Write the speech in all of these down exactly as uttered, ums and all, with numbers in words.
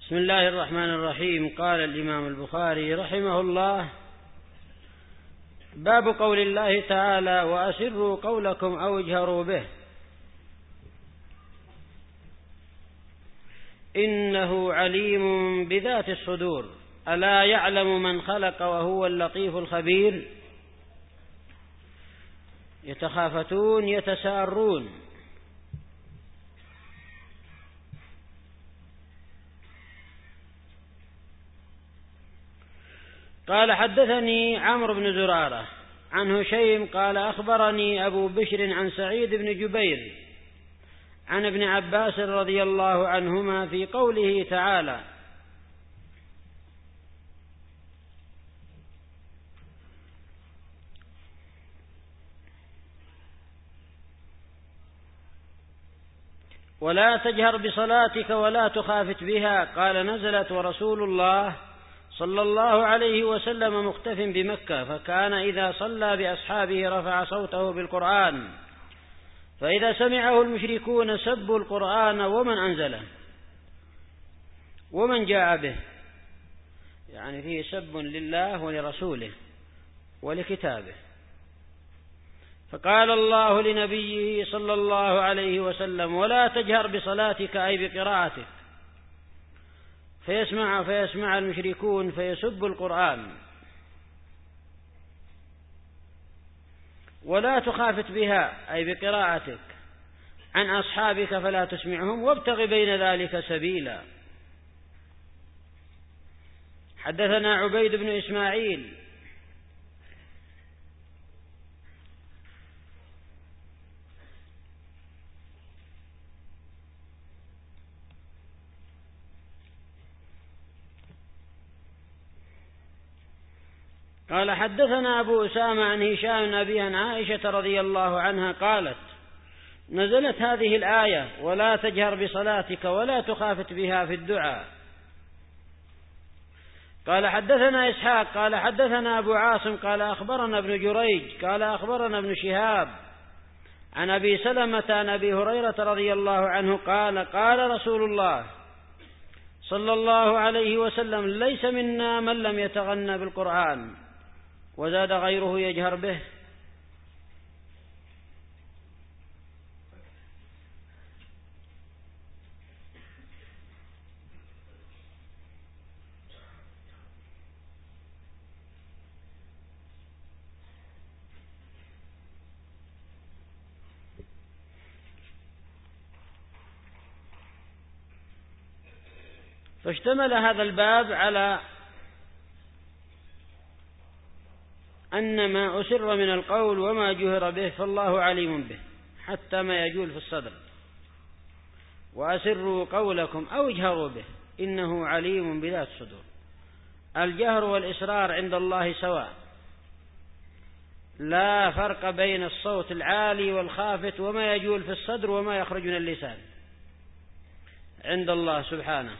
بسم الله الرحمن الرحيم. قال الإمام البخاري رحمه الله: باب قول الله تعالى: وأسروا قولكم أو اجهروا به إنه عليم بذات الصدور ألا يعلم من خلق وهو اللطيف الخبير. يتخافتون يتسارون. قال: حدثني عمرو بن زرارة عن هشيم قال: أخبرني أبو بشر عن سعيد بن جبير عن ابن عباس رضي الله عنهما في قوله تعالى: ولا تجهر بصلاتك ولا تخافت بها. قال: نزلت ورسول الله صلى الله عليه وسلم مختف بمكة، فكان إذا صلى بأصحابه رفع صوته بالقرآن، فإذا سمعه المشركون سبوا القرآن ومن أنزله ومن جاء به، يعني فيه سب لله ولرسوله ولكتابه. فقال الله لنبيه صلى الله عليه وسلم: ولا تجهر بصلاتك أي بقراءتك، فيسمع فيسمع المشركون فيسب القرآن. ولا تخافت بها أي بقراءتك عن أصحابك فلا تسمعهم، وابتغ بين ذلك سبيلا. حدثنا عبيد بن إسماعيل قال: حدثنا أبو أسامة عن هشام أبي عن عائشة رضي الله عنها قالت: نزلت هذه الآية: ولا تجهر بصلاتك ولا تخافت بها في الدعاء. قال: حدثنا إسحاق قال: حدثنا أبو عاصم قال: أخبرنا ابن جريج قال: أخبرنا ابن شهاب عن أبي سلمة عن أبي هريرة رضي الله عنه قال: قال رسول الله صلى الله عليه وسلم: ليس منا من لم يتغنى بالقرآن. وزاد غيره: يجهر به. فاشتمل هذا الباب على أن ما أسر من القول وما جهر به فالله عليم به حتى ما يجول في الصدر. وأسروا قولكم أو اجهروا به إنه عليم بذات الصدور. الجهر والإسرار عند الله سواء، لا فرق بين الصوت العالي والخافت وما يجول في الصدر وما يخرج من اللسان عند الله سبحانه.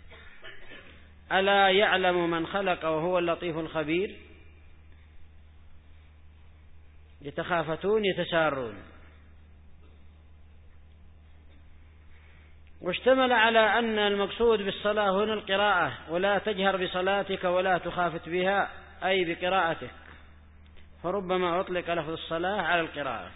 ألا يعلم من خلق وهو اللطيف الخبير. يتخافتون يتسارون. واشتمل على أن المقصود بالصلاة هنا القراءة: ولا تجهر بصلاتك ولا تخافت بها أي بقراءتك، فربما أطلق لفظ الصلاة على القراءة.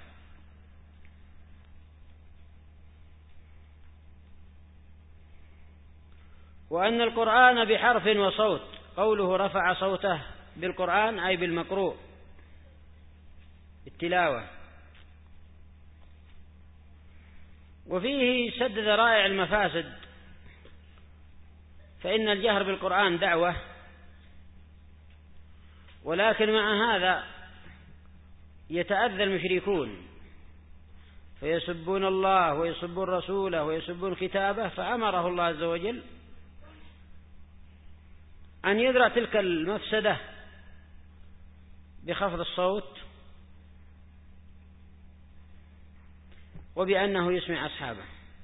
وأن القرآن بحرف وصوت، قوله رفع صوته بالقرآن أي بالمقروء التلاوة. وفيه سد ذرائع المفاسد، فإن الجهر بالقرآن دعوة، ولكن مع هذا يتأذى المشركون فيسبون الله ويسبون رسوله ويسبون كتابه، فأمره الله عز وجل أن يدرأ تلك المفسدة بخفض الصوت وبأنه يسمع أصحابه،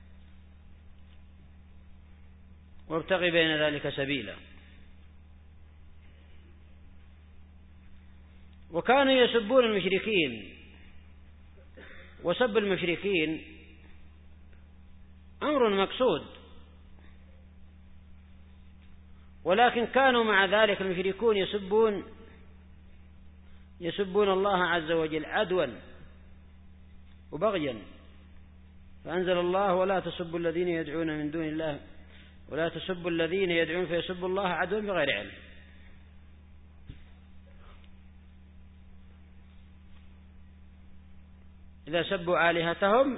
وابتغي بين ذلك سبيلا. وكانوا يسبون المشركين، وسب المشركين أمر مقصود، ولكن كانوا مع ذلك المشركون يسبون يسبون الله عز وجل عدوا وبغيا، فأنزل الله: ولا تسبوا الذين يدعون من دون الله ولا تسبوا الذين يدعون فيسبوا الله عدوا بغير علم. إذا سبوا آلهتهم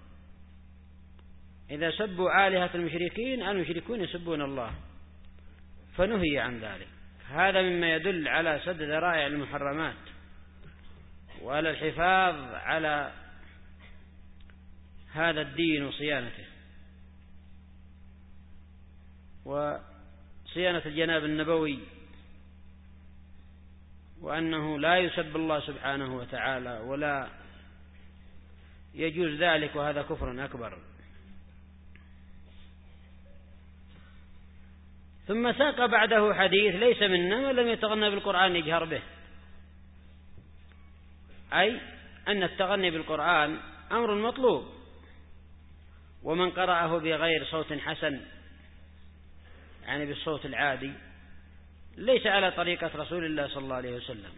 إذا سبوا آلهة المشركين المشركون يسبون الله، فنهي عن ذلك. هذا مما يدل على سد ذرائع المحرمات وعلى الحفاظ على هذا الدين وصيانته وصيانة الجناب النبوي، وأنه لا يسب الله سبحانه وتعالى ولا يجوز ذلك، وهذا كفر أكبر. ثم ساق بعده حديث: ليس منا من لم يتغنى بالقرآن يجهر به، أي أن التغني بالقرآن أمر مطلوب، ومن قرأه بغير صوت حسن يعني بالصوت العادي ليس على طريقة رسول الله صلى الله عليه وسلم،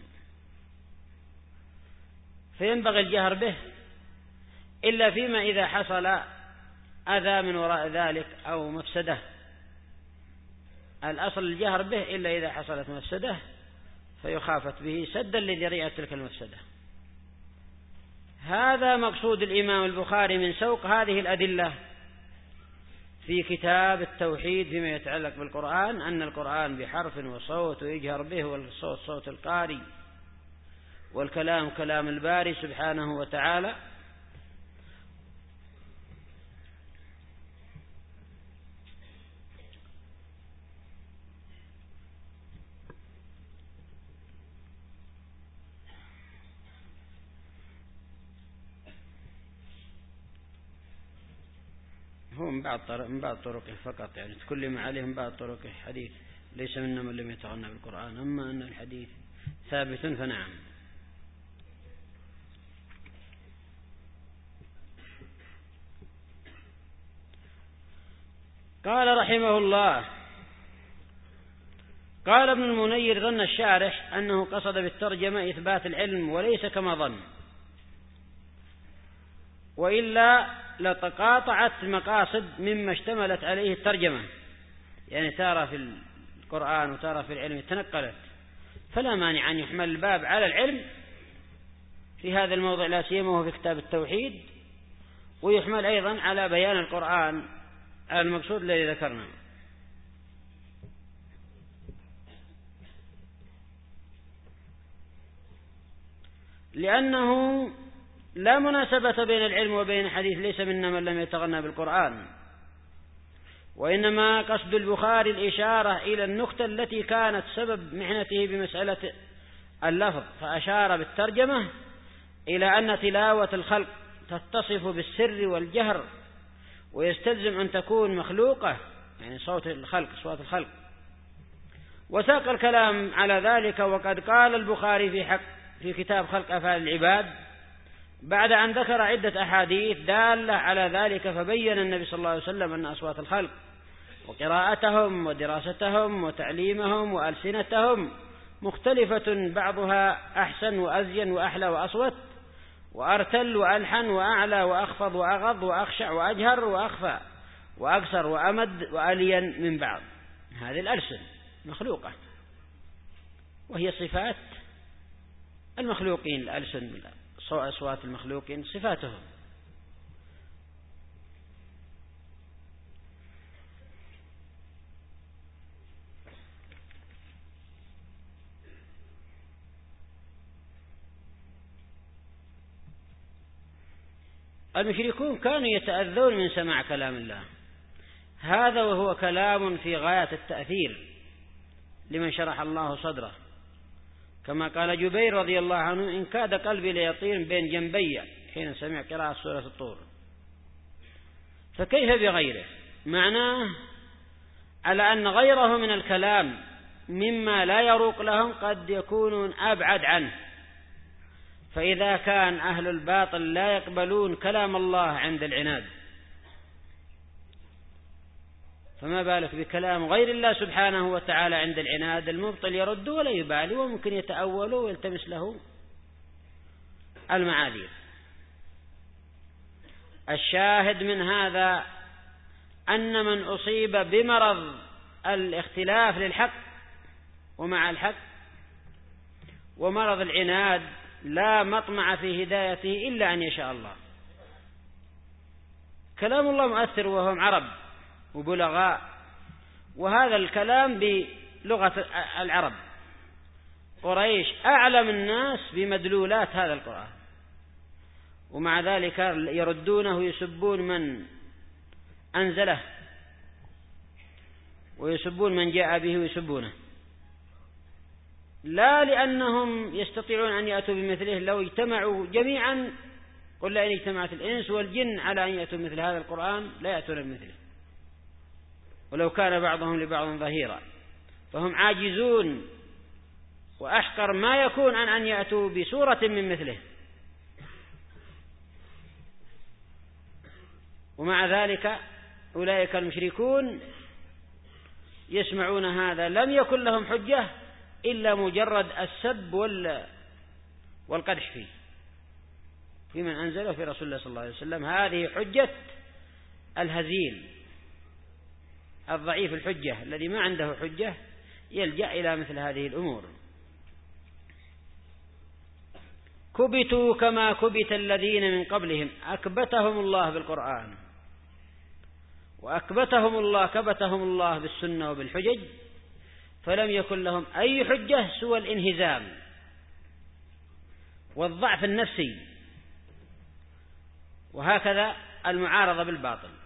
فينبغي الجهر به إلا فيما إذا حصل أذى من وراء ذلك أو مفسدة. الأصل الجهر به إلا إذا حصلت مفسدة فيخافت به سدا لذريعة تلك المفسدة. هذا مقصود الإمام البخاري من سوق هذه الأدلة في كتاب التوحيد فيما يتعلق بالقرآن، أن القرآن بحرف وصوت ويجهر به، والصوت صوت القاري والكلام كلام الباري سبحانه وتعالى. هو من بعض طرق من بعض طرقه فقط، يعني تكلم عليه من بعض طرقه حديث: ليس منا من لم يتغنى بالقرآن. أما أن الحديث ثابت فنعم. قال رحمه الله: قال ابن المنير: ظن الشارح أنه قصد بالترجمة إثبات العلم وليس كما ظن، وإلا لتقاطعت مقاصد مما اشتملت عليه الترجمة، يعني تارة في القرآن وتارة في العلم تنقلت، فلا مانع أن يحمل الباب على العلم في هذا الموضع لا سيما وهو في كتاب التوحيد، ويحمل أيضا على بيان القرآن على المقصود الذي ذكرنا. لأنه لا مناسبة بين العلم وبين حديث ليس منا من لم يتغنى بالقرآن، وإنما قصد البخاري الإشارة إلى النقطة التي كانت سبب محنته بمسألة اللفظ، فأشار بالترجمة إلى أن تلاوة الخلق تتصف بالسر والجهر، ويستلزم أن تكون مخلوقة، يعني صوت الخلق صوت الخلق. وساق الكلام على ذلك، وقد قال البخاري في حق في كتاب خلق أفعال العباد بعد أن ذكر عدة أحاديث دالة على ذلك، فبين النبي صلى الله عليه وسلم أن أصوات الخلق وقراءتهم ودراستهم وتعليمهم وألسنتهم مختلفة، بعضها أحسن وأزين وأحلى وأصوت وأرتل وألحن وأعلى وأخفض وأغض وأخشع وأجهر وأخفى وأقصر وأمد وألين من بعض. هذه الألسن مخلوقة، وهي صفات المخلوقين. الألسن أصوات المخلوقين صفاتهم. المشركون كانوا يتأذون من سماع كلام الله، هذا وهو كلام في غاية التأثير لمن شرح الله صدره، كما قال جبير رضي الله عنه: إن كاد قلبي ليطير بين جنبي حين سمع قراءة سورة الطور. فكيف بغيره؟ معناه على أن غيره من الكلام مما لا يروق لهم قد يكونون أبعد عنه. فإذا كان أهل الباطل لا يقبلون كلام الله عند العناد، فما بالك بكلام غير الله سبحانه وتعالى عند العناد؟ المبطل يرد ولا يبالي، وممكن يتأول ويلتمس له المعاذير. الشاهد من هذا أن من أصيب بمرض الاختلاف للحق ومع الحق ومرض العناد لا مطمع في هدايته إلا أن يشاء الله. كلام الله مؤثر وهم عرب وبلغاء، وهذا الكلام بلغة العرب. قريش أعلم الناس بمدلولات هذا القرآن، ومع ذلك يردونه ويسبون من أنزله ويسبون من جاء به ويسبونه، لا لأنهم يستطيعون أن يأتوا بمثله. لو اجتمعوا جميعا، قل لئن اجتمعت الإنس والجن على أن يأتوا مثل هذا القرآن لا يأتون بمثله، ولو كان بعضهم لبعض ظهيرا. فهم عاجزون، وأحقر ما يكون عن أن يأتوا بسورة من مثله. ومع ذلك أولئك المشركون يسمعون هذا، لم يكن لهم حجة إلا مجرد السب والقدح فيه في من أنزله في رسول الله صلى الله عليه وسلم. هذه حجة الهزيل الضعيف الحجة الذي ما عنده حجة يلجأ إلى مثل هذه الأمور. كبتوا كما كبت الذين من قبلهم، أكبتهم الله بالقرآن، وأكبتهم الله كبتهم الله بالسنة وبالحجج، فلم يكن لهم أي حجة سوى الانهزام والضعف النفسي، وهكذا المعارضة بالباطل.